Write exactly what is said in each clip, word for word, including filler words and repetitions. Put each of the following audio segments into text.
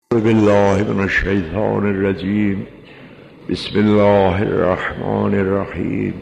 بالله من الشیطان الرجیم. بسم الله الرحمن الرحیم.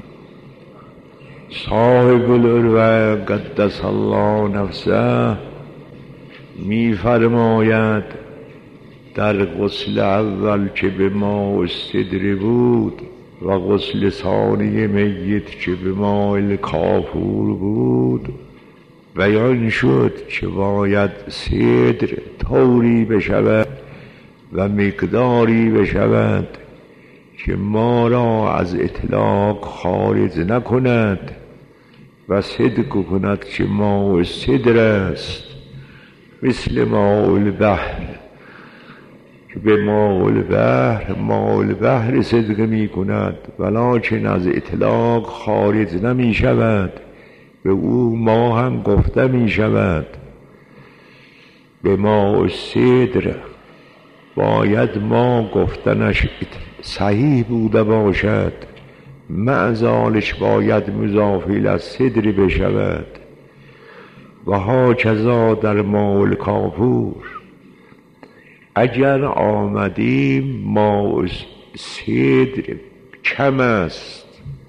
صاحب العروة قدس الله نفسه می فرماید در غسل اول که به ماء السدر بود و غسل ثانی میت که به ماء کافور بود، بیان شد که باید سدر طوری بشود و مقداری بشود که ما را از اطلاق خارج نکند و صدق کند که ماء السدر است، مثل ماء البحر که به ماء البحر ماء البحر صدق می کند ولکن از اطلاق خارج نمی شود، به او ما هم گفته می شود. به ماء السدر باید ما گفتنش صحیح بوده باشد، معزالش باید مضاف الی الصدر بشود. و هاکذا در ماء الکافور اگر آمدیم ماء السدر کم است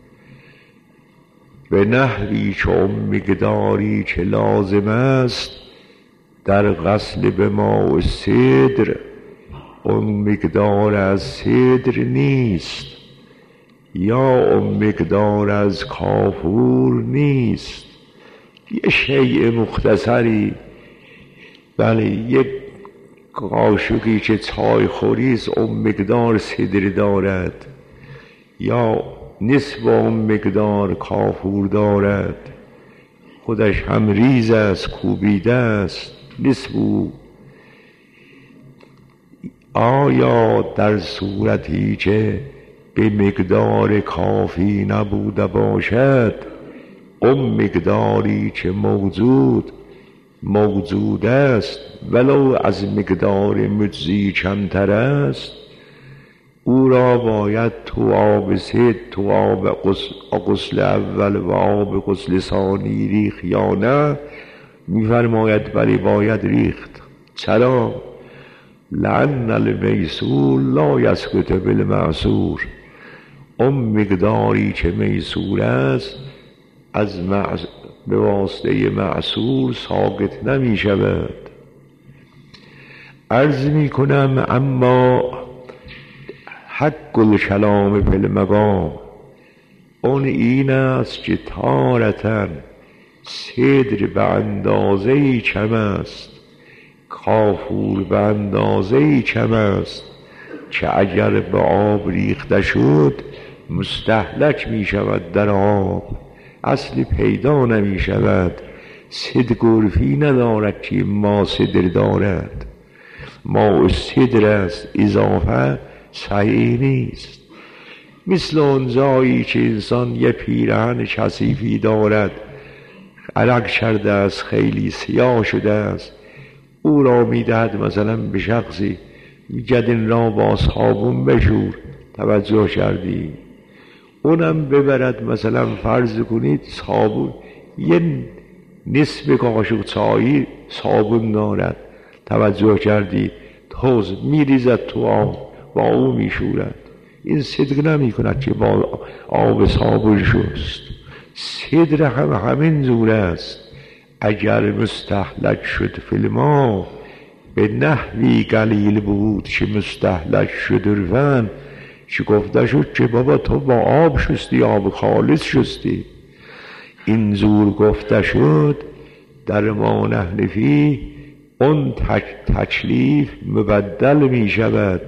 به نحوی که مقداری که لازم است در غسل به ماء السدر اون مقدار از سدر نیست یا اون مقدار از کافور نیست، یه شیء مختصری، بله یک قاشقی که چای خوریست اون مقدار سدر دارد یا نصف اون مقدار کافور دارد، خودش هم ریز است کوبیده است نصف او. آیا در صورتی که به مقدار کافی نبوده باشد اون مقداری که موجود موجود است ولو از مقدار مجزی کمتر است، او را باید تو آب سد تو آب غسل اول و آب غسل ثانی ریخت یا نه؟ می‌فرماید بلی باید ریخت. چرا؟ لأن المیسور لا یسقط بالمعصور، اون مقداری که میسور است از معص... به واسطه معصور ساقط نمی شود. عرض می کنم اما حق الکلام فی المقام اون این است که تارةً صدر به اندازه‌ای کم است، کافور به اندازه‌ای کم است که اگر به آب ریخته شد مستهلک می شود در آب، اصلی پیدا نمی شود، صدق عرفی ندارد که ما صدر دارد، ماء السدر است، اضافه صحیح نیست. مثل اون جایی که انسان یه پیرهن کثیفی دارد عرق کرده است خیلی سیاه شده است، او را میدهد مثلا به شخصی میگد این را با صابون بشور، توجه کردی؟ اونم ببرد مثلا فرض کنید صابون یه نصف قاشق چایی صابون دارد، توجه کردی؟ توز میریزد تو آب با او میشورد، این صدق نمی کند که با آب صابون شست. صدر هم همین جور است، اگر مستهلک شد فی الماء به نحوی قلیل بود که مستهلک شد عرفاً، که گفته شد که بابا تو با آب شستی، آب خالص شستی، این زور گفته شد در ما نحن فیه اون تکلیف مبدل می شود.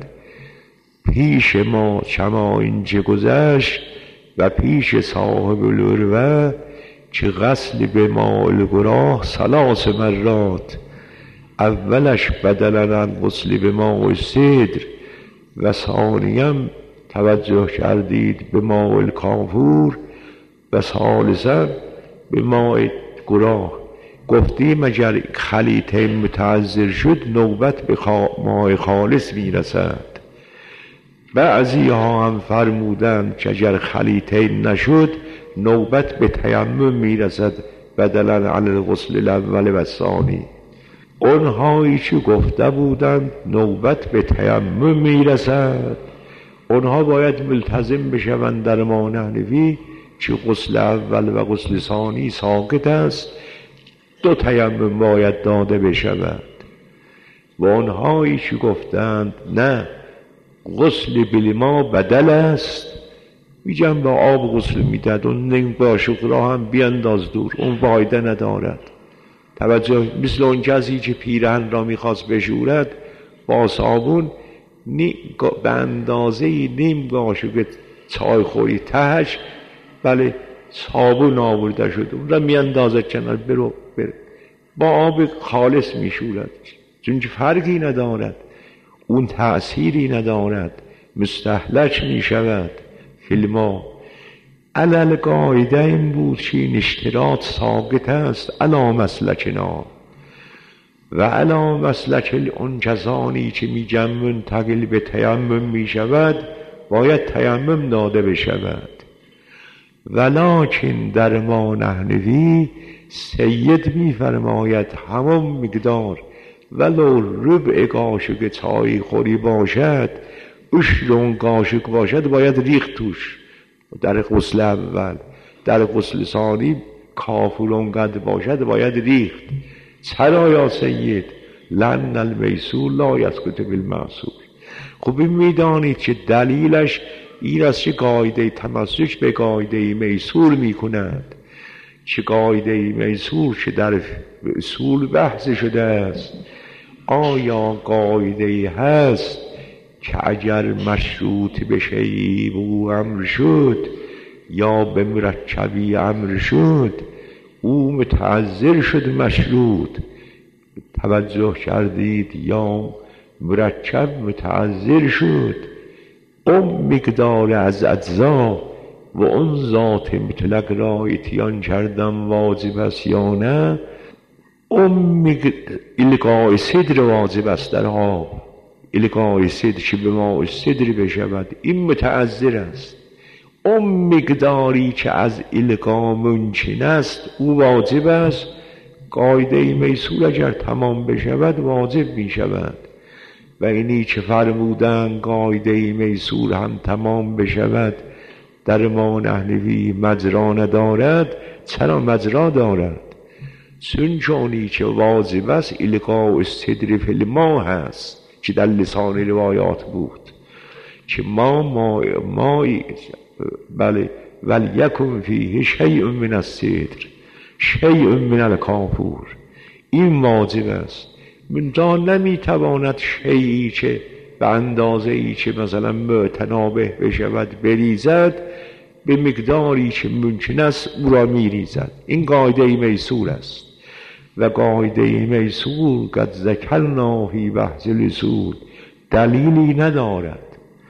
پیش ما کما اینچه گذشت و پیش صاحب العروة که غسل به ماء القراح ثلاث مرات، اولش بدلا عن غسل به ماء السدر و ثانیم توجه کردید به ماء الکافور و ثالثا به ماء قراح. گفتیم اگر خلیطه متعذر شد نوبت به ماء خالص میرسد. بعضی ها هم فرمودند که اگر خلیطه نشد نوبت به تیمم میرسد بدلا عن الغسل الاول و الثانی. اونهایی که گفته بودند نوبت به تیمم میرسد، اونها باید ملتزم بشوند در ما نحنفی که غسل اول و غسل ثانی ساقط است، دو تیمم باید داده بشود. و اونهایی که گفتند نه غسل بالماء بدل است، میگم با آب غسل میداد، اون نیم قاشق را هم بیانداز دور، اون فایده ندارد. توجه، مثل اون کسی که پیرهن را میخواست بشورد با صابون به اندازه نیم قاشق چای خوری تهش بله صابون آورده شد، اون را میاندازد کنار، برو بره با آب خالص میشورد، چون فرقی ندارد، اون تأثیری ندارد، مستهلک میشود. فیلما علل قاعده این بود که این اشتراط ساقط است علا مسلکنا و علا مسلک اون کسانی که میگن منتقل به تیمم میشود باید تیمم داده بشود. ولکن در ما نحنفی سید میفرماید همون مقدار ولو ربع قاشق چای خوری باشد، اشرون قاشق باشد باید ریخت توش در غسل اول، در غسل ثانی کافورون قد باشد باید ریخت. چرا یا سید؟ لأن المیسور لا یسقط بالمعصور. خب این میدانید که دلیلش این است که قاعده تمسک به قاعده میسور میکند، که قاعده میسور که در اصول بحث شده است، آیا قاعده هست که اگر مشروط به شیئی او امر شد یا به مرکبی امر شد او متعذر شد مشروط، توجه کردید، یا مرکب متعذر شد، اون مقدار از اجزا و اون ذات مطلق را اتیان کردم واجب است یا نه، اون القاء صدر واجب است در آب، القاء صدر که به ماء صدر بشود، این متعذر است. اون مقداری که از القاء ممکن است او واجب است، قاعده میسور اگر تمام بشود واجب می شود. و اینی که فرمودن قاعده میسور هم تمام بشود در ما نحنفی مجرا ندارد. چرا مجرا دارد؟ چون چونی که واجب است القاء الصدر فی الماء هست که در لسان روایات بود که ما ما ما بله ولیکن فیه شیء من الصدر شیء من الکافور، این واجب است. منتها نمیتواند شیئی که به اندازه ای که مثلا متنابه بشود بریزد، به مقداری که ممکن است او را میریزد. این قاعده میسور است و قاعده میسور قد ذکرنا فی بحث الاصول دلیلی ندارد.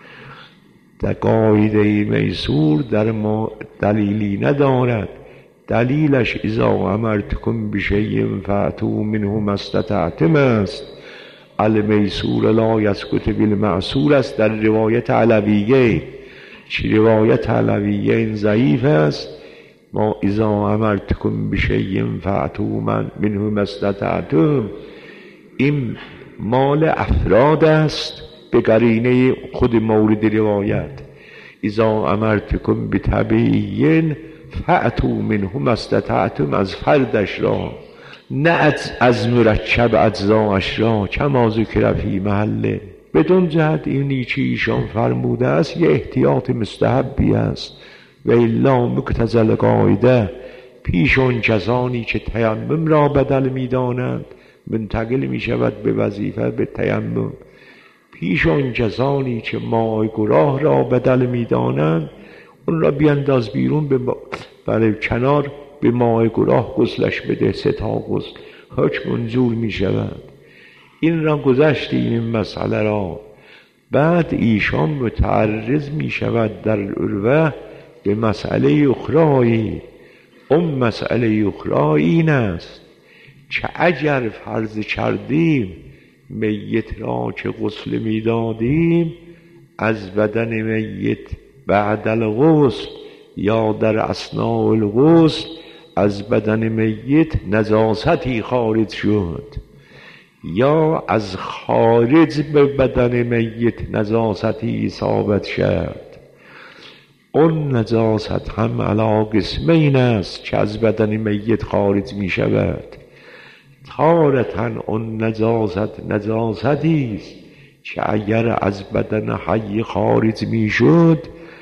در قاعده میسور در ما دلیلی ندارد. دلیلش اذا امرتکم بشیء فأتوا منه ما استطعتم است. المیسور لا یسقط بالمعصور است در روایت علویه، چه روایت علویه این ضعیف است. ما اذا امرتکم بشیء فأتوا منه ما استطعتم این مال افراد است به قرینه خود مورد روایت. اذا امرتکم بتبیین فأتوا منه ما استطعتم از فردش را، نه از, از مرکب اجزاش را، کما ذکر فی محله. بدون جهت اینی که ایشان فرموده است یه احتیاط مستحبی است و الا مقتضی القاعده پیش اون کسانی که تیمم را بدل می‌دانند منتقل می‌شود به وظیفه به تیمم. پیش اون کسانی که ماء گناه را بدل می‌دانند اون را بیانداز بیرون به برای کنار، به ماء گناه غسلش بده، سه تا غسل حکم منظور می‌شود. این را گذشتیم این مسئله را. بعد ایشان متعرض می‌شود در عروه به مسئله اخرایی. اون مسئله اخرایی این است که اگر فرض کردیم میت را که غسل میدادیم از بدن میت بعد الغسل یا در اثناء الغسل از بدن میت نجاستی خارج شد، یا از خارج به بدن میت نجاستی ثابت شد. اون نجاست هم علی قسمین است که از بدن میت خارج می شود. تارتن اون نجاست نجاستی است که اگر از بدن حی خارج می شد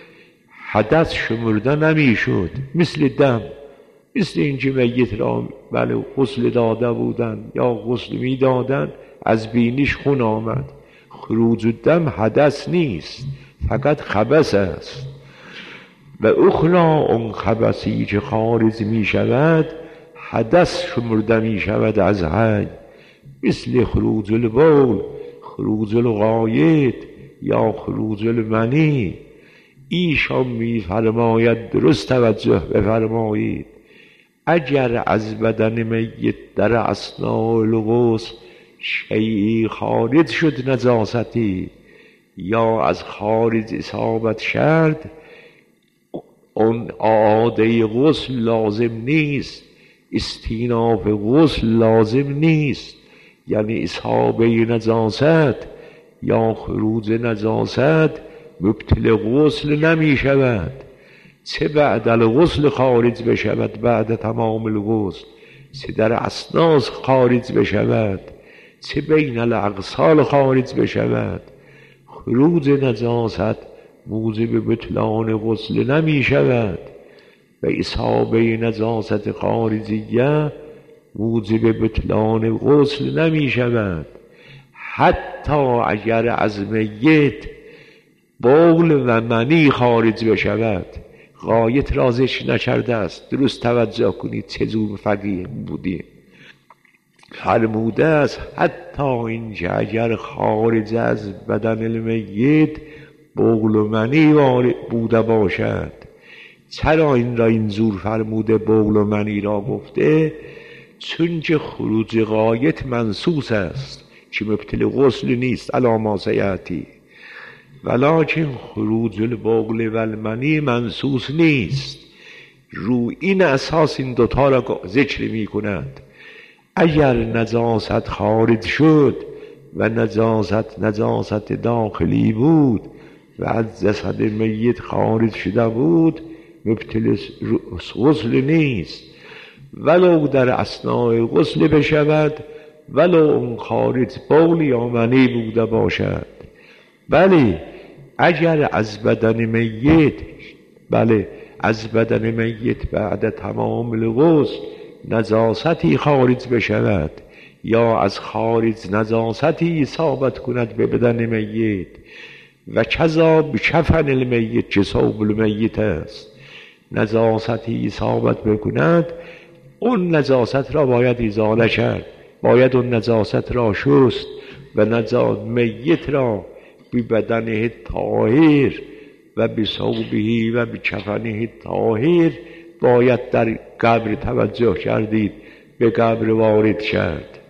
حدث شمرده نمی شد، مثل دم، مثل اینکه میت را بله غسل داده بودن یا غسل می دادن، از بینیش خون آمد، خروج الدم حدث نیست، فقط خبث است. و اخلا اون خبثی که خارج می شود حدث شمرده می شود از حی، مثل خروج البول، خروج الغایط یا خروج المنی. ایشان می فرماید درست توجه بفرمایید، اگر از بدن میت در اثناء الغسل شیئی خارج شد نجاستی یا از خارج اصابت شد، اون عاده غسل لازم نیست، استیناف غسل لازم نیست، یعنی اصابه نجاست یا خروج نجاست مبتل غسل نمی شود. چه بعد الغسل خارج بشود بعد تمام الغسل، چه در اثناء خارج بشود، چه بین الاغسال خارج بشود، خروج نجاست موجب بطلان غسل نمی شود و اصابه نجاست خارجیه موجب بطلان غسل نمی شود. حتی اگر از میت بول و منی خارج بشود، غایت رازش نکرده است، درست توجه کنید چجور فقیه بودیم. فرموده است حتی اینکه اگر خارج از بدن المیت بول و منی بوده باشد. چرا این را اینجور فرموده، بول و منی را گفته؟ چون که خروج غایت منسوس است که مبتل غسل نیست علی ما سیأتی، ولکن خروج البول و المنی منسوس نیست. رو این اساس این دوتا را ذکر می کند. اگر نجاست خارج شد و نجاست نجاست داخلی بود و از جسد میت خارج شده بود، مبتل غسل نیست، ولو در اثناء غسل بشود، ولو اون خارج بول یا منی بوده باشد. بله اگر از بدن میت بله از بدن میت بعد تمام الغسل نجاستی خارج بشود یا از خارج نجاستی اصابت کند به بدن میت و کذا بکفن المیت که ثوب المیت است، نجاستی اصابت بکند، اون نجاست را باید ازاله کرد، باید اون نجاست را شست و نجات میت را بی بدنه طاهر و بی ثوبه و بی کفنه طاهر باید در قبر توجه کردید، به قبر وارد کرد.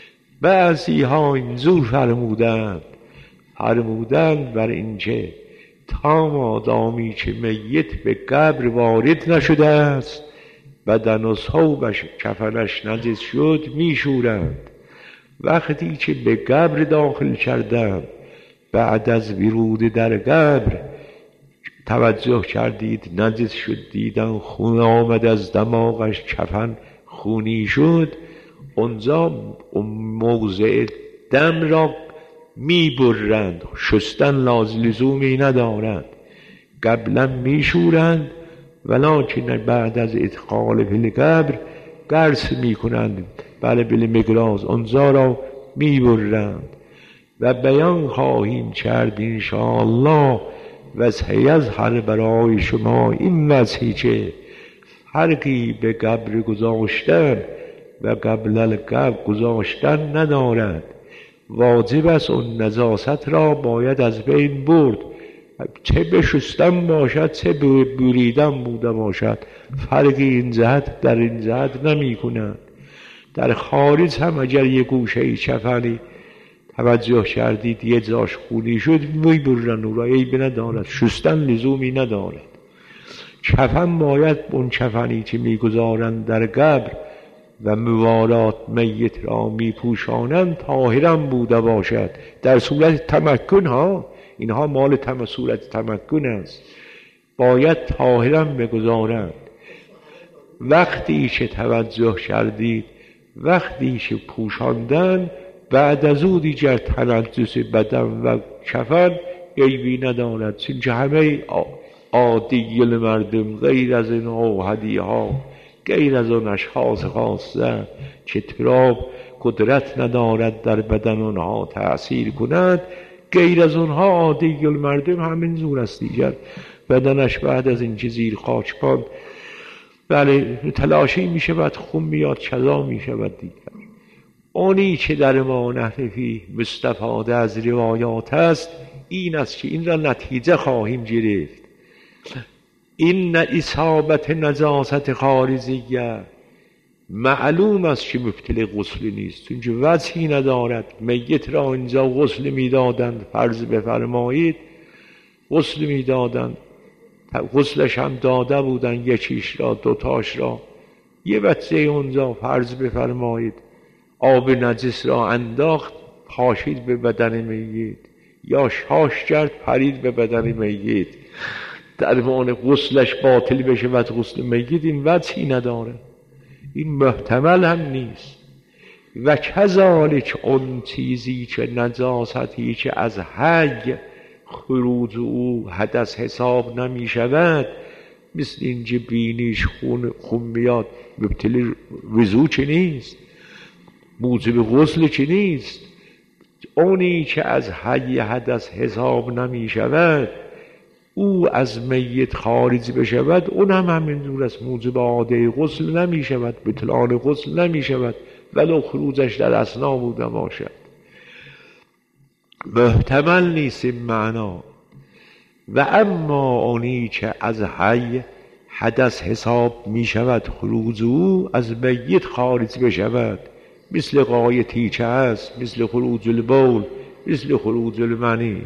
بعضی ها اینجور فرمودند فرمودند بر اینکه تا مادامی که میت به قبر وارد نشده است، بدن و ثوبش کفنش نجس شد میشورند. وقتی که به قبر داخل کردند، بعد از ورود در قبر توجه کردید نجس شد، دیدن خون آمد از دماغش، کفن خونی شد، اونجا موضع دم را میبرند، شستن لزومی ندارند، قبلا میشورند، ولکن بعد از ادخال فی القبر قرص میکنند، بله بله مقراض اونجا را میبرند. و بیان خواهیم کرد انشاءالله و سیظهر برای شما این وضعی که فرقی به قبر گذاشتن و قبل القبر گذاشتن ندارد. واجب است اون نجاست را باید از بین برد، چه بشستن باشد چه بریدن بوده باشد، فرقی این جهت در این جهت نمی کنند. در خارج هم اگر یک گوشه کفنی توجه کردید یه جاش خونی شد، میبرن او را، عیب ندارد، شستن لزومی ندارد. کفن باید اون کفنی که میگذارند در قبر و موالات میت را می پوشانند طاهرا بوده باشد. در صورت تمکن ها، اینها مال تم صورت تمکن است، باید طاهرا بگذارند. وقتی که توجه کردید، وقتی که پوشاندن، بعد از او دیگر تنجس بدن و کفن عیبی ندارد، چون همه عادی مردم غیر از این هدیه ها، غیر از اون اشخاص خاصه که تراب قدرت ندارد در بدن اونها تأثیر کند، غیر از اونها عادی مردم همین زور است دیگر. بدنش بعد از این که زیر خاک پاند، بله تلاشی می شود، خون میاد، چذا می شود دیگر. اونی که در ما نحوی مستفاده از روایات است این است که این را نتیجه خواهیم گرفت. این اصابت نجاست خارجیه معلوم است که مبطل غسل نیست، چون که وجهی ندارد. میت را اینجا غسل میدادند، فرض بفرمایید غسل میدادند، غسلش هم داده بودن، یکیش را دوتاش را. یه بچه اونجا فرض بفرمایید آب نجس را انداخت، پاشید به بدن میت، یا شاش کرد پرید به بدن میت، در معنی غسلش باطل بشه و غسل میت این وجهی نداره، این محتمل هم نیست. و کذالک اون چیزی که نجاستی که از حی خروج او حدث حساب نمی شود، مثل اینجا بینیش خون, خون میاد، مبتل وضو چه نیست، موجب غسل چه نیست. اونی که از حی حدث حساب نمی شود، او از میت خارج بشود، اون هم همین دور است، موجب عاده غسل نمی شود، بطلان غسل نمی شود، ولو خروجش در اثنا بوده باشد. محتمل نیست این معنا. و اما اونی که از حی حدث حساب می شود، خروج او از میت خارج بشود، مثل غایتی که است، مثل خروج البول، مثل خروج المنی.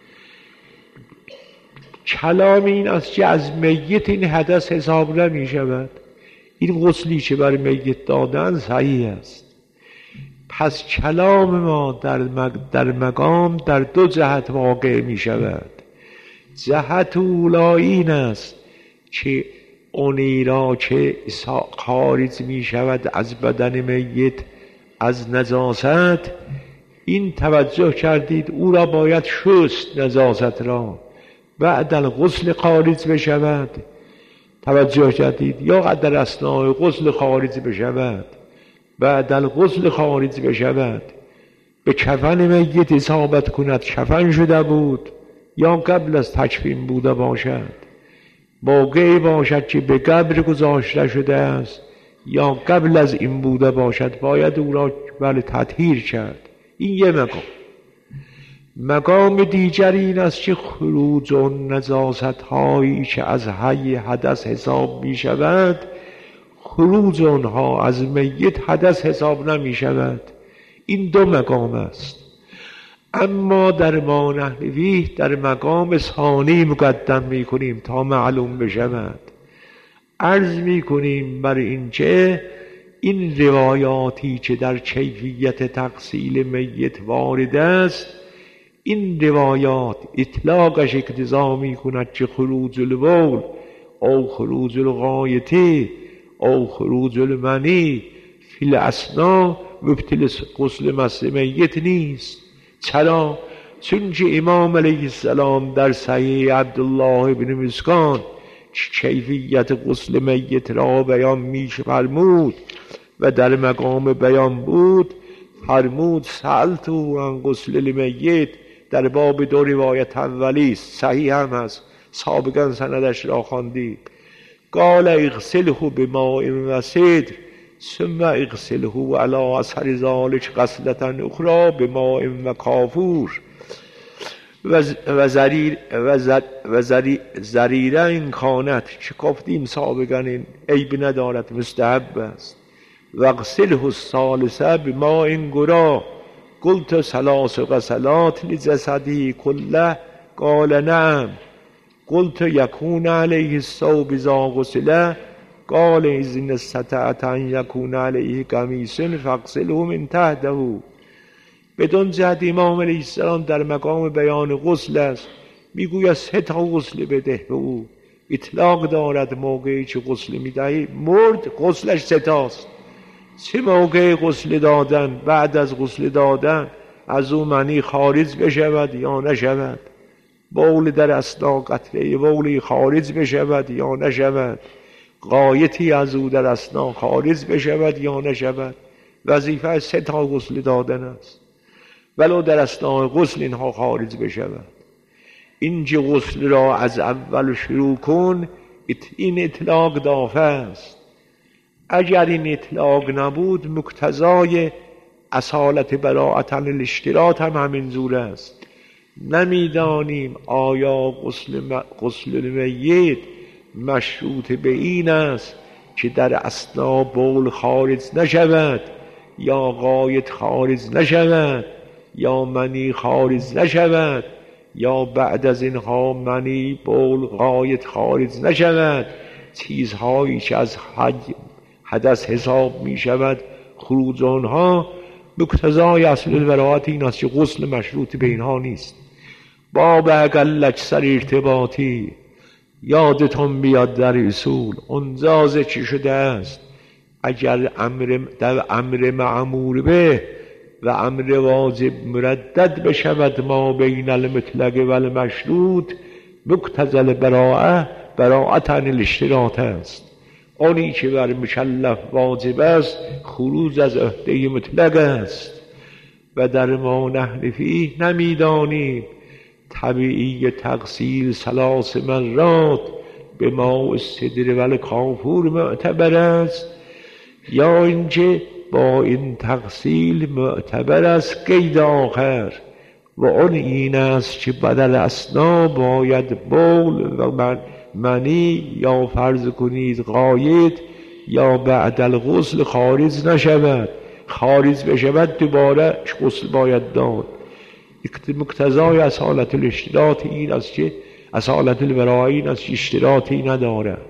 کلام این است که از میت این حدث حساب نمی شود، این غسلی که بر میت دادن صحیح است. پس کلام ما در, مگ... در مقام در دو جهت واقع می شود. جهت اولا این است که اونی را که خارج می شود از بدن میت از نجاست، این توجه کردید او را باید شست، نجاست را بعد الغسل خارج بشود، توجه کردید، یا در اثناء غسل خارج بشود، بعد الغسل خارج بشود، به کفن میت اصابت کند، کفن شده بود، یا قبل از تکفین بوده باشد، موقعی باشد که به قبر گذاشته شده است، یا قبل از این بوده باشد، باید او را بله تطهیر کرد. این یه مقام. مقام دیگر این است که خروج و نجاست هایی که از حی حدث حساب می شود، خروج آنها از میت حدث حساب نمی شود. این دو مقام است. اما در ما نحوی در مقام ثانی مقدم می کنیم تا معلوم بشود. عرض می کنیم بر این که این روایاتی که در کیفیت تغسیل میت وارد است، این روایات اطلاقش اقتضا می کند که خروج البول او خروج الغایتی او خروج المنی فی الاثنا مبطل غسل مس میت نیست. چرا؟ چون که امام علیه السلام در صحیح عبدالله بن مسکان کیفیت غسل میت را بیان می فرمود و در مقام بیان بود، فرمود سألتو عن غسل المیت، در باب دو روایت اولی است، صحیح هم هست، سابقا سندش را خواندید. قال اغسله بماء و سدر ثم اغسله علی اثر ذلک غسلة اخرى بماء و کافور و زریر و زریره این کانت، که گفتیم سابقا این عیب ندارد، مستحب است. و اغسله الثالثه بماء گرا، قلت ثلاث غسلات لجسدی کله، قال نعم. قلت یکون علیه الثوب اذا غسل، قال إذن استطعت أن يكون عليه قمیص فاغسله من تحته. بدون جهت امام علیه السلام در مقام بیان غسل است، میگوید سه تا غسل بده به او. اطلاق دارد موقعی که غسل میدهی مرد غسلش سه تاست. چه موقع غسل دادن، بعد از غسل دادن از او منی خارج بشود یا نشود، بول در اثنا قطره بولی خارج بشود یا نشود، غایتی از او در اثنا خارج بشود یا نشود. وظیفه سه تا غسل دادن است، ولو در اثناء غسل اینها خارج بشود. اینجا غسل را از اول شروع کن، این اطلاق دافع است. اگر این اطلاق نبود مقتضای اصالت براءت عن الاشتراط هم همین زور است. نمیدانیم آیا غسل, م... غسل المیت مشروط به این است که در اثنا بول خارج نشود یا غایت خارج نشود یا منی خارج نشود یا بعد از اینها منی بول غایت خارج نشود. چیزهایی که از حدث حساب می شود خروج آنها مقتضای اصل البراءت این است که غسل مشروط به اینها نیست. باب اقل اکثر ارتباطی یادتون بیاد در اصول انزازه چی شده است. اگر امر در امر معمول به و امر واجب مردد بشود ما بین المطلق و المشروط مقتضی البراءه براءت عن الاشتراط است. آنی که بر مکلف واجب است خروج از عهده مطلق است. و در ما نحن فیه نمیدانیم طبیعی تغسیل ثلاث مرات به ماء السدر و الکافور معتبر است یا اینکه با این تغسیل معتبر است. قید آخر و آن این است که بدل اثنا باید بول و منی یا فرض کنید غایت یا بعد الغسل خارج نشود. خارج بشود دوباره غسل باید داد. مقتضای اصالت الاشتراط این است که اصالت البراءه این است که اشتراطی ندارد.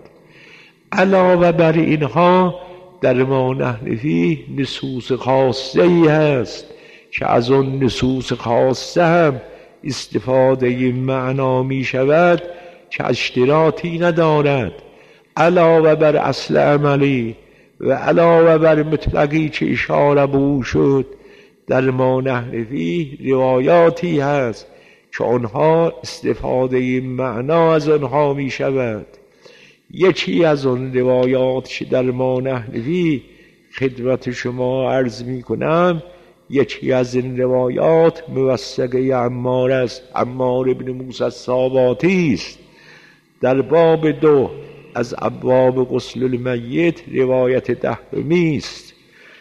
علاوه بر اینها در ما نحن فیه نصوص خاصه ای هست که از اون نصوص خاصه هم استفاده معنا می شود که اشتراطی ندارد. علاوه بر اصل عملی و علاوه بر مطلقی که اشاره به او شد در ما نحن فیه روایاتی هست که آنها استفاده معنا از آنها می شود. یکی از آن روایات که در ما نحن فیه خدمت شما عرض می کنم، یکی از این روایات موثقه عمار است، عمار ابن موسی الصاباتی است. در باب دو از ابواب غسل المیت روایت دهمی است.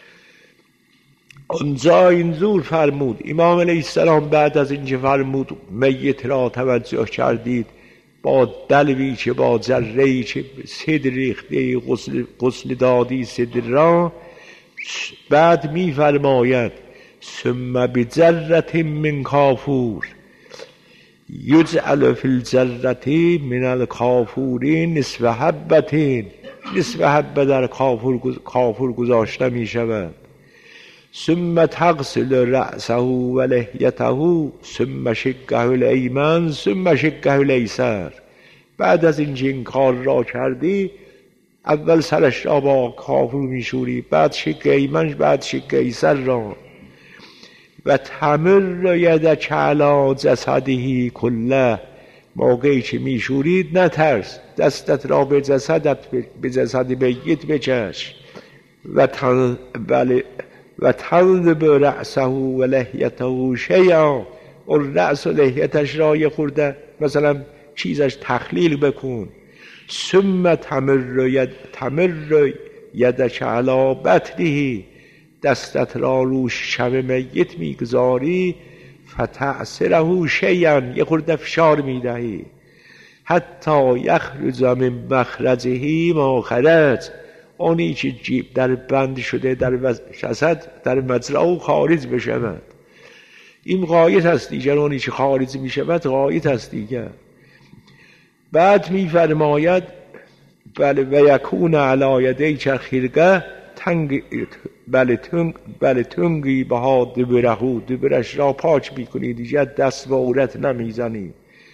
آنجا اینجور فرمود امام علیه السلام بعد از اینکه فرمود میت را توجه کردید با دلوی که با ذره‌ای که صدر ریخته غسل, غسل دادی صدر را، بعد می فرماید ثم بذرة من کافور یجعل فی الذرة من الکافور نصف حبة. نصف حبه در کافور, کافور گذاشته می شود. ثم تغسل رأسه و لحیته ثم شقه الایمن ثم شقه الایسر. بعد از اینکه این کار را کردی اول سرش را با کافور میشوری، بعد شقه ایمن، بعد شقه ایسر را. و تمر یدک علی جسده کله. موقعی که میشورید نترس، دستت را به جسدت به جسد میت بکش. و تن بله و تضرب رأسه و لحیته شیئا. و رأس و لحیتش را یه خورده مثلا چیزش تخلیل بکن. ثم تمر ید تمر یدک علی بطنه. دستت را رو شب میت میگذاری. فتعصره شیئا. یه خورده فشار میدهی. حتی یخرج من مخرجه ما خرج. آنی که جیب در بند شده در جسد در مجرا خارج بشود. این غایت است دیگر. آنی که خارج می شود غایت است دیگر. بعد می فرماید بله و یکون علی یدی چرخیرگه تنگ بله تنگ بله تنگی بها دبرهو دبرش را پاک میکنی دیگه دست و عورت نمیزنی.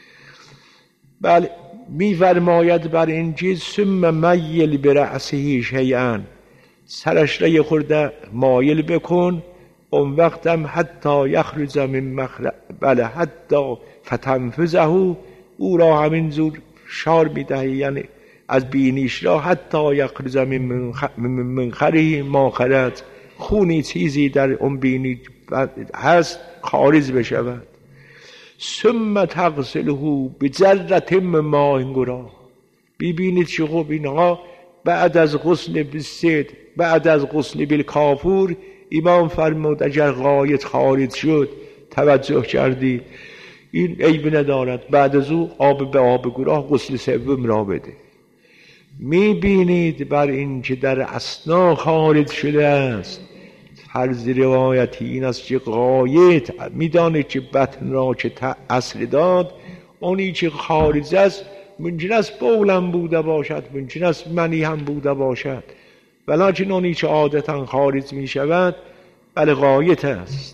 بله میفرماید بر این چیز ثم میل برأسه شیئا سرش را یه خورده مایل بکن اون وقتم حتی یخرج من مخرج بله حتی فتنفذه او را همین زور شار میدهی یعنی از بینیش را حتی یخرج من منخره ما خرج خونی چیزی در اون بینی هست خارج بشود. ثم تغسله بجرة من ماء گراه. ببینید چه خوب اینها بعد از غسل بالصید بعد از غسل بالکافور امام فرمود اگر غایت خارج شد توجه کردید این عیب ندارد بعد از او آب به آب گراه غسل سوم را بده. میبینید بر این که در اثنا خارج شده است فرض روایتی این است که غایت میدانید که بطن را که اصل داد اونی که خارج است ممکن است بولم بوده باشد ممکن است منی هم بوده باشد ولیکن اونی که عادتا خارج می شود بله غایت است.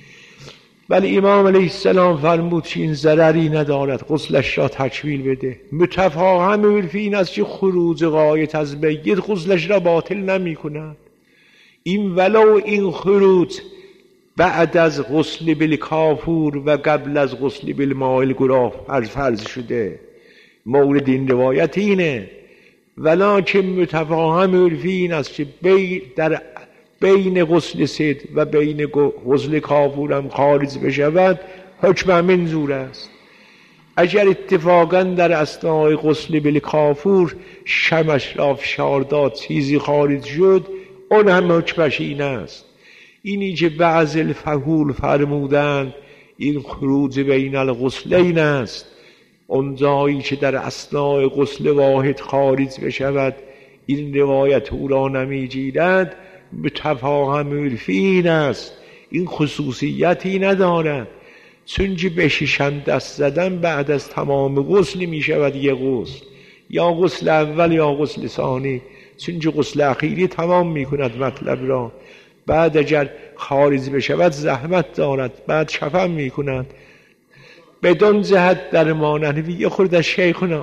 ولی امام علیه السلام فرمود که این ضرری ندارد غسلش را تکمیل بده. متفاهم فی این است که خروج غایت از میت غسلش را باطل نمی کند. این ولو این خروج بعد از غسل بالکافور و قبل از غسل بالماء الگراه فرض شده مورد این روایت اینه ولکن متفاهم فی این است که بی در بین غسل صید و بین غسل کافور هم خارج بشود حکم منظور است. اگر اتفاقا در اثناء غسل بالکافور شمش را فشار داد چیزی خارج شد اون هم حکمش این است. اینی که بعض الفحول فرمودند این خروج بین الغسلین است اون جایی که در اثناء غسل واحد خارج بشود این روایت او را نمیگیرد متفاهم فی این است این خصوصیتی ندارد چون که به شیشم دست زدن بعد از تمام غسل می شود یه غسل یا غسل اول یا غسل ثانی چون که غسل اخیری تمام می کند مطلب را بعد اگر خارج بشود زحمت دارد بعد شفم می کند بدون جهت در ما نحوی یه خورده شیخنا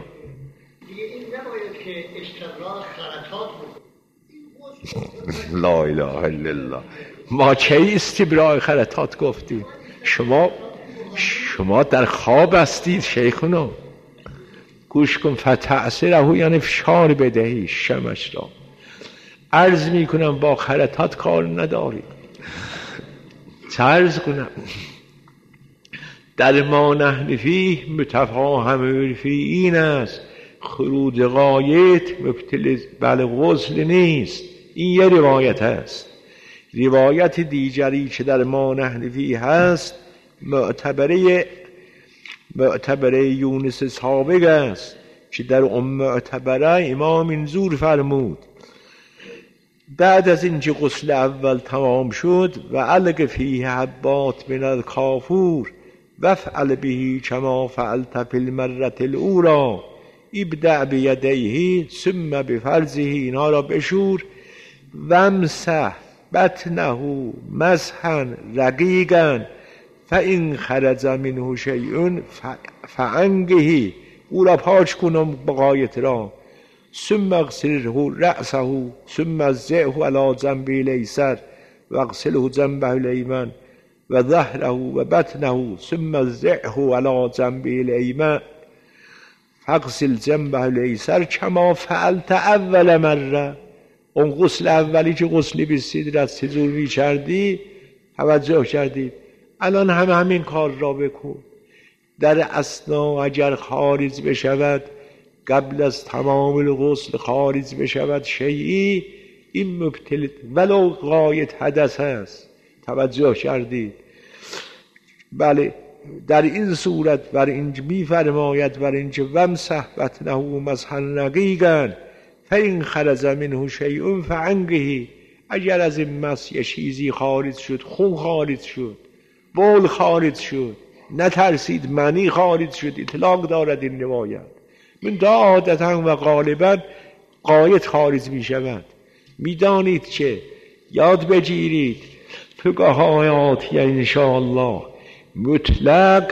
لا اله الا الله ما چه استبراء خرطات گفتیم شما شما در خواب هستید شیخنا گوش کن فتعصره یعنی فشار بدهی شمش را عرض میکنم با خرطات کار نداری چه عرض کنم در ما نحن فیه متفاهم فی این است خروج غایت مبتل بل غسل نیست. این یه روایت است. روایت دیگری که در ما نحن فیه هست معتبره معتبره یونس سابق است که در اون معتبره امام منظور فرمود بعد از اینکه غسل اول تمام شد و علق فیه حبات من الکافور وفعل به کما فعلت فی المرة الاولی ابدأ بیدیه ثم بفرجه اینا را بشور وامسح بطنه مسحا رقیقا فان خرج منه شیء فانقه او را پاک کنم بغایت را ثم اغسله رأسه ثم ازعه علی جنبه الیسر و اغسله جنبه الایمن و ظهره و بطنه ثم ازعه علی جنبه الایمن فاغسل جنبه الیسر کما فعلت اول مره. اون غسل اولی که غسل بالصید را چجور می‌کردی توجه کردید الان هم همین کار را بکن. در اثنا اگر خارج بشود قبل از تمام الغسل خارج بشود شیئی این مبتل ولو غایت حدث است توجه کردید. بله در این صورت بر این می‌فرماید بر اینکه وامسح بطنه مسحا رقیقا فإن خرج منه شیء فعنقه اگر از این مس یه چیزی خارج شد خون خارج شد بول خارج شد نترسید منی خارج شد اطلاق دارد این روایت من دا عادتا و غالبا غایت خارج می شود. میدانید که یاد بگیرید فقهای آتیه انشاءالله مطلق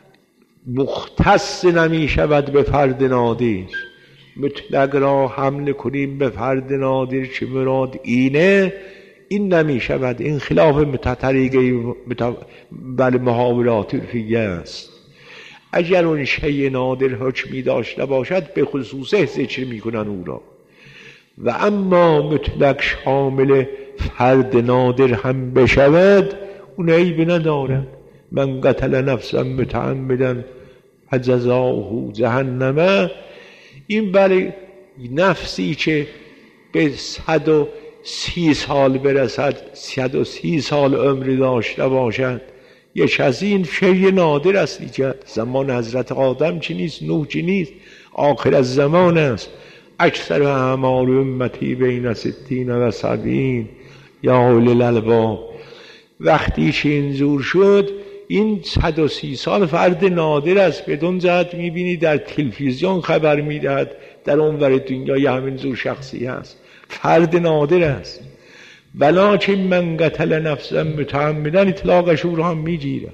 مختص نمی شود به فرد نادر. مطلق را حمل کنیم به فرد نادر که مراد اینه، این نمی شود. این خلاف متطریقه مت... بل محاولات عرفیه است. اگر اون شیء نادر حکمی داشته باشد به خصوصه ذکر می کنن او را. و اما مطلق شامل فرد نادر هم بشود اون عیب ندارد. من قتل نفسا متعمدا فجزاؤه جهنم. این برای نفسی که به صد و سی سال برسد، صد و سی سال عمر داشته باشد، یک از این شیء نادر است. که زمان حضرت آدم چی نیست، نوح چی نیست، آخر از زمان است. اکثر اعمال امتی بین ستین و سبعین یا اولی الالباب. وقتی که اینجور شد این صد و سی سال فرد نادر است. بدون جهت میبینی در تلویزیون خبر میدهد در اونور دنیا یه همین زور شخصی هست، فرد نادر است. ولکن من قتل نفسا متعمدا اطلاقش او را هم میگیرد.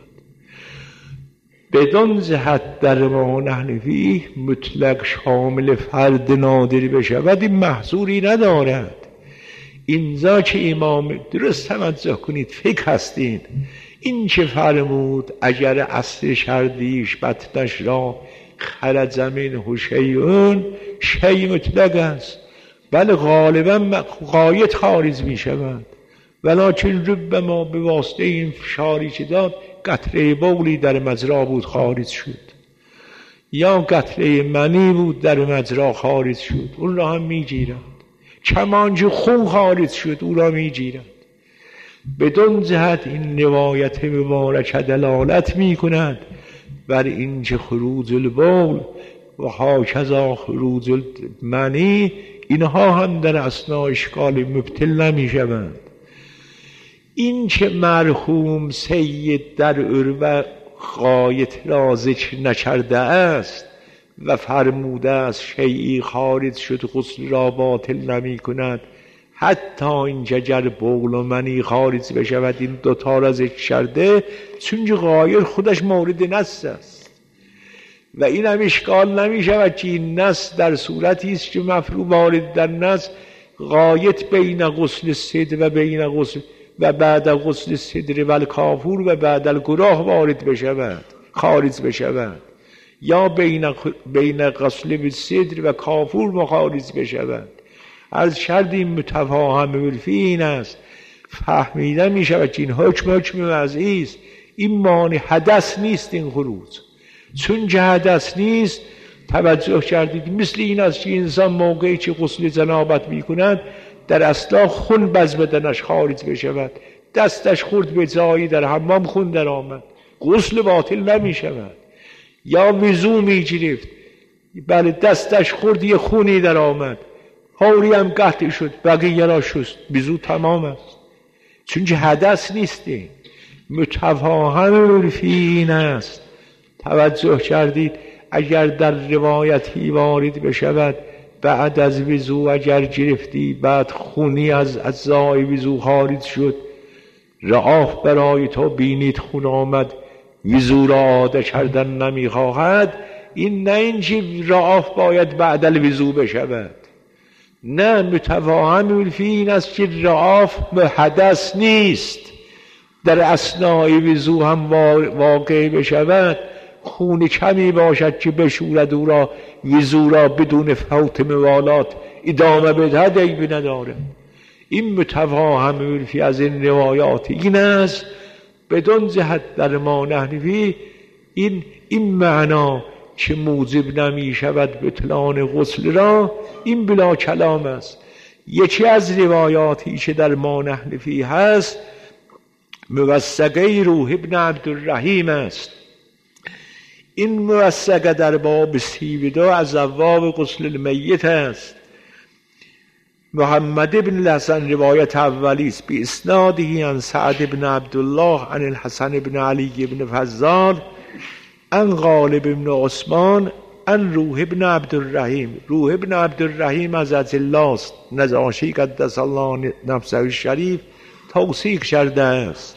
بدون جهت در ما نحن فیه مطلق شامل فرد نادر بشود این محظوری ندارد. اینجا که امام درست توجه کنید، فقه هستین، این چه فرمود اگر اصل شردیش بطنش را خرج منه شیء، شیء مطلق است، بله غالبا غایت خارج می شود. ولکن ربما به واسطه این فشاری که داد قطره بولی در مجرا بود خارج شد، یا قطره منی بود در مجرا خارج شد، اون را هم می گیرند. کمانچه خون خارج شد او را می گیرند. بدون جهت این روایت مبارکه دلالت می کند بر اینکه خروج البول و هاکذا خروج المنی اینها هم در اثناء اشکال مبطل نمی شوند. این که مرحوم سید در عروه غایت را ذکر نکرده است و فرموده است شیئی خارج شد غسل را باطل نمی کند، حتی این جگر بول و منی خارج بشود، این دوتا را ذکر کرده چون غایت خودش مورد نص است. و این هم اشکال نمی شود که این نص در صورتی است که مفروض وارد در نص غایت بین غسل صدر و بین غسل و بعد غسل صدر و الکافور و بعد الگراه وارد بشود، خارج بشود، یا بین بین غسل صدر و کافور مخارج بشود. از شرط این متفاهم عرفی این است، فهمیده می شود که این حکم حکم وضعی است، این مانع حدث نیست. این خروج چون که حدث نیست، توجه کردید مثل این است که انسان موقعی که غسل جنابت می کند در اصلا خون بز بدنش خارج بشود، دستش خورد به جایی در حمام خون در آمد، غسل باطل نمی شود. یا وضو می گرفت، بله دستش خورد یه خونی در آمد، فوری هم قطع شد، بقیه را شست، وضو تمام است، چون که حدث نیستی. متفاهم عرفی این است. توجه کردید اگر در روایتی وارد بشود بعد از وضو اگر گرفتی بعد خونی از اجزای وضو خارج شد، رعاف برای تو بینید خون آمد، وضو را عاده کردن نمیخواهد، این نه اینکه رعاف باید بعد الوضو بشود، نه. متفاهم عرفی این است که رعاف حدث نیست، در اثناء وضو هم واقع بشود، خون کمی باشد که بشورد او را، وضو را بدون فوت موالات ادامه بدهد، عیبی نداره. این متفاهم عرفی از این روایات این است. بدون جهت در ما نحنفی این این معنا که موجب نمی شود بطلان غسل را، این بلا کلام است. یکی از روایاتی که در ما نحنفی هست موثقه روح ابن عبدالرحیم است. این موثقه در باب سی و دو از ابواب غسل المیت است. محمد ابن الحسن روایت اولی است، به اسناده عن سعد ابن عبدالله عن الحسن ابن علی ابن فضال عن غالب ابن عثمان ان روح ابن عبدالرحیم. روح ابن عبدالرحیم از الله است، نجاشی قدس الله نفسه الشریف توثیق کرده است.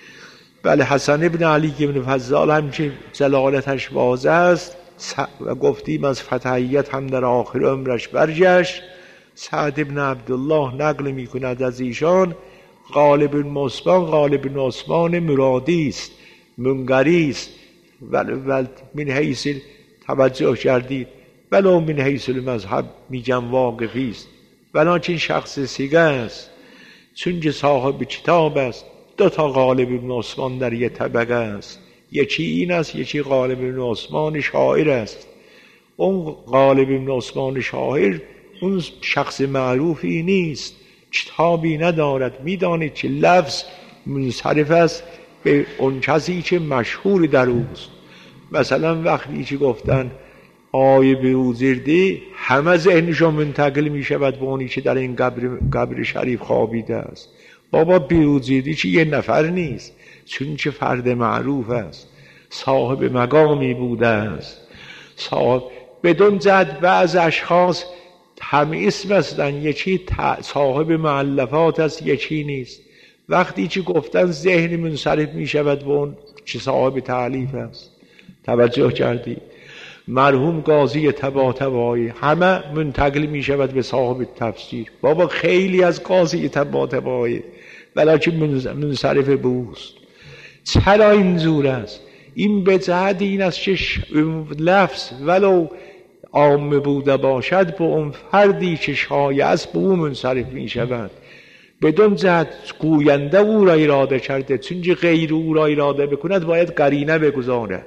بله حسن ابن علی ابن فضال همچنین جلالتش واضح است و گفتیم از فتحیت هم در آخر عمرش برگشت. سعد ابن عبدالله نقل می کند از ایشان غالب بن عثمان غالب بن عثمان مرادی است، منقری است، ول من حیث توجه کردید ولو من حیث المذهب میگم واقفی است، ولکن شخص سیگه است، چون که صاحب کتاب است. دو تا غالب بن عثمان در یک طبقه است، یکی این است، یکی غالب بن عثمان شاعر است. اون غالب بن عثمان شاعر اون شخص معروفی نیست، کتابی ندارد، میدانید که لفظ منصرف است به اون کسی که مشهور در اوست. مثلا وقتی که گفتن آیه بیوزیردی همه ذهنشون منتقل می شود به اونی که در این قبر, قبر شریف خوابیده است. بابا بیوزیردی که یه نفر نیست، چون که فرد معروف است، صاحب مقامی بوده است. صاحب بدون جد بعض اشخاص همه اسم هستن، یکی صاحب مؤلفات است، یکی نیست. وقتی که گفتن ذهن منصرف می شود به اون که صاحب تألیف است. توجه کردی؟ مرحوم قاضی طباطبایی همه منتقل می شود به صاحب تفسیر. بابا خیلی از قاضی طباطبایی ولیکن منصرف به اوست. چرا این زور است؟ این به جهت این است که لفظ ولو عام بوده باشد به اون فردی که شایع است به او منصرف می شود، بدون جهت گوینده او را اراده کرده، چون که غیر او را اراده بکند باید قرینه بگذارد،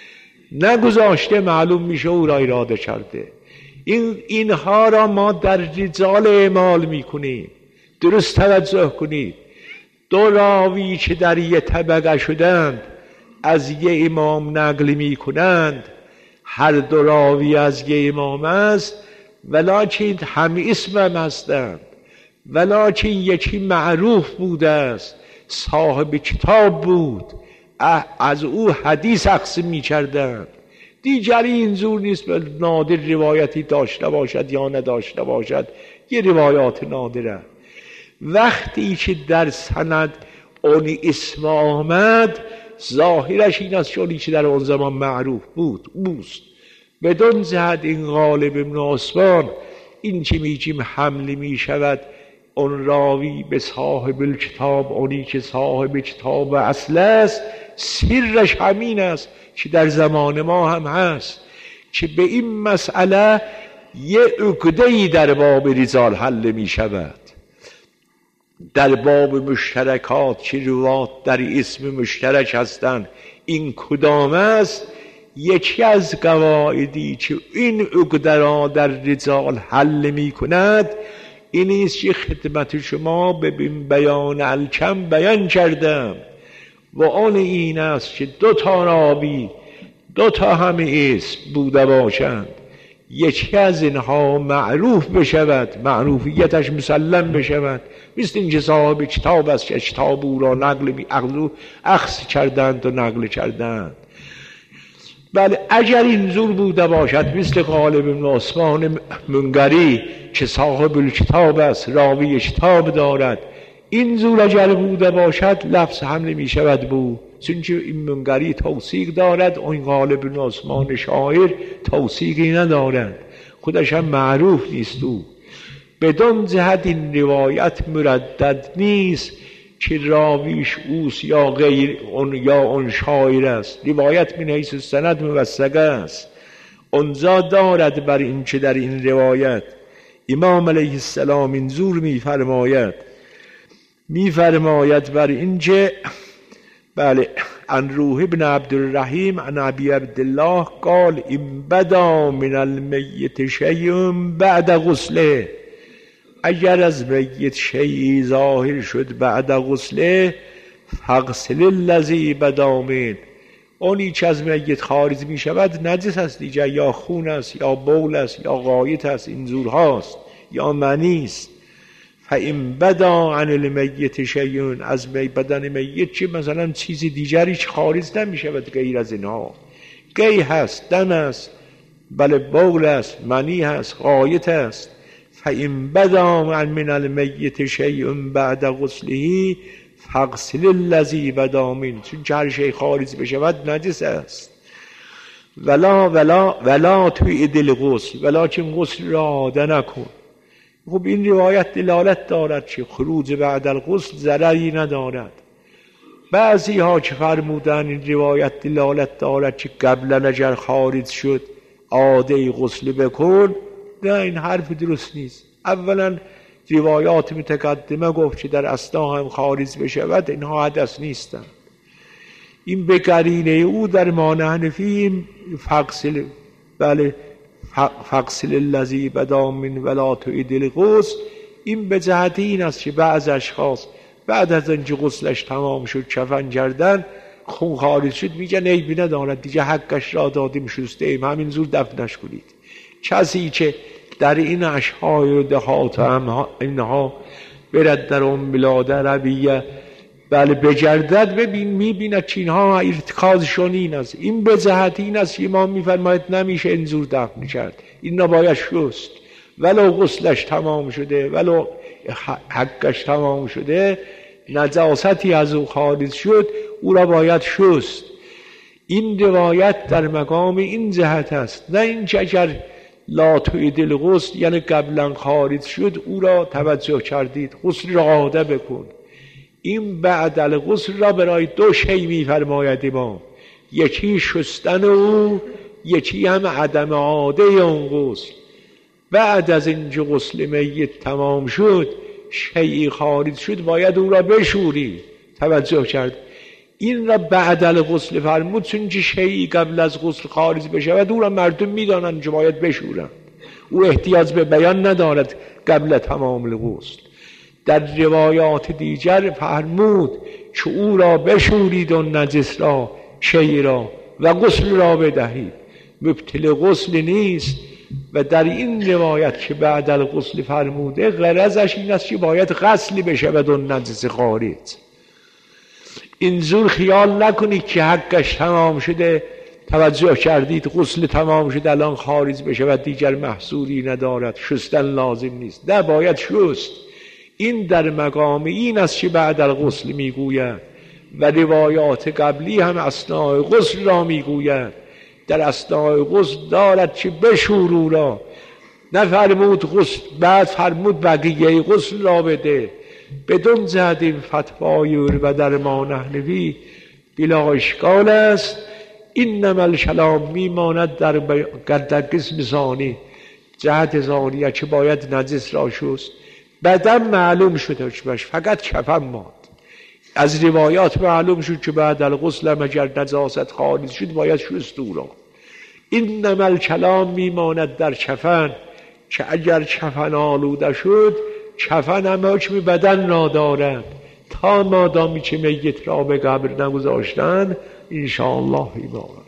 نگذاشته معلوم میشه او را اراده کرده. این اینها را ما در رجال اعمال میکنیم. درست توجه کنید، دو راوی که در یه طبقه شدند از یه امام نقل میکنند، هر دو راوی از یه امام است، ولکن همه اسم هم هستند، ولکن یکی معروف بوده است، صاحب کتاب بود، از او حدیث اخذ می کردند. دیگری اینجور نیست به نادر روایتی داشته باشد یا نداشته باشد، یه روایات نادره. وقتی که در سند اونی اسم آمد ظاهرش این است چونی که در اون زمان معروف بود اوست. بدون جهت این غالب ابن عثمان این که میگیم حمله می شود اون راوی به صاحب الکتاب، اونی که صاحب کتاب اصل است، سرش همین است که در زمان ما هم هست که به این مسئله یه عقده‌ای در باب رجال حل می شود. در باب مشترکات که روات در اسم مشترک هستند، این کدام است؟ یکی از قواعدی که این عقده را در رجال حل می کند این است که خدمت شما به بیان الکم بیان کردم و آن این است که دو تا راوی دو تا همه اسم بوده باشند، یکی از اینها معروف بشود، معروفیتش مسلم بشود، مثل اینکه صاحب کتاب است که کتاب او را نقل بی اخذ کردند و نقل کردند. بله اگر این زور بوده باشد مثل غالب بن عثمان منقری که صاحب کتاب است، راوی کتاب دارد، این زور اگر بوده باشد لفظ حمل می شود بو، چون که این منقری توثیق دارد، اون غالب بن عثمان شاعر توثیقی ندارد، خودش هم معروف نیست. او بدون جهت این روایت مردد نیست که راویش اوست یا غیر اون یا اون شاعر است. روایت من حیث سند موثقه است. اونجا دارد بر این که در این روایت امام علیه السلام این زور می فرماید می فرماید بر این که بله ان روح ابن عبدالرحیم عن ابی عبدالله قال این بدا من المیت شیء بعد غسله، اگر از میت شیئی ظاهر شد بعد غسله فغسل الذی بدا من، اونی که از میت خارج می شود نجس است دیگه، یا خون است یا بول است یا غایط است، این زور هاست یا منی است. فإن بدا عن المیت شیء، از بدن میت چه مثلا چیز دیگری خارج نمی شود غیر از اینها، گی هست، دم است، بله بول است، منی هست، غایط است. فإن بدا من المیت شیء بعد غسله فاغسل الذی بدا منه، چون هر شی خارج بشود نجس است. ولا ولا ولا تعید الغسل، ولکن غسل را عاده نکن. خب این روایت دلالت دارد که خروج بعد الغسل ضرری ندارد. بعضی ها که فرمودن این روایت دلالت دارد که قبلا اگر خارج شد عاده غسل بکن، نه، این حرف درست نیست. اولا روایات متقدمه گفت که در اثنا هم خارج بشود اینها حدث نیستند. این به قرینه او در مان حنفی فغسل، بله فغسل الذی بدا من ولا تعید الغسل، این به جهت این است که بعض اشخاص بعد از اینکه غسلش تمام شد کفن کردن خون خارج شد میگن عیبی ندارد دیگه حقش را دادیم شسته ایم همین زور دفنش کنید. کسی که در این اشهای و دهات هم اینها برد در اون بلاد عربیه بله بگردد ببین میبیند که اینها ارتکازشون این است. این به جهت این است که امام میفرماید نمیشه اینجور دفن کرد، این نباید شست ولو غسلش تمام شده ولو حقش تمام شده نجاستی از او خارج شد او را باید شست. این روایت در مقام این جهت است، نه این که اگر لا تعید الغسل یعنی قبلا خارج شد او را توجه کردید غسل را عاده بکن. این بعد الغسل را برای دو شی میفرماید امام، یکی شستن او، یکی هم عدم عاده اون غسل. بعد از اینکه غسل میت تمام شد شیئی خارج شد باید او را بشوری، توجه کرد. این را بعد الغسل فرمود چون که شیئی قبل از غسل خارج بشود او را مردم میدانند که باید بشورند، او احتیاج به بیان ندارد قبل تمام الغسل. در روایات دیگر فرمود که او را بشورید و نجس را شیئی را و غسل را بدهید، مبطل غسل نیست. و در این روایت که بعد الغسل فرموده غرضش این است که باید غسل بشود و نجس خارج. اینجور خیال نکنید که حقش تمام شده، توجه کردید غسل تمام شده الان خارج بشود دیگر محصولی ندارد شستن لازم نیست، نه باید شست. این در مقام این است که بعد الغسل میگوید و روایات قبلی هم اثناء غسل را میگوید. در اثناء غسل دارد که بشور او را، نفرمود غسل بعد فرمود بقیه غسل را بده. بدون جهت این فتوای و در ما نحنفی بلا اشکال است. اینما الکلام میماند در در قسم ثانی، جهت ثانیه که باید نجس را شست. بعدم معلوم شده فقط کفن ماند. از روایات معلوم شد که بعد الغسل هم اگر نجاست خارج شد باید شست او را. اینما الکلام میماند در کفن که اگر کفن آلوده شد کفن هم حکم بدن را دارد تا مادامی که میت را به قبر نگذاشتن انشاءالله ایمان.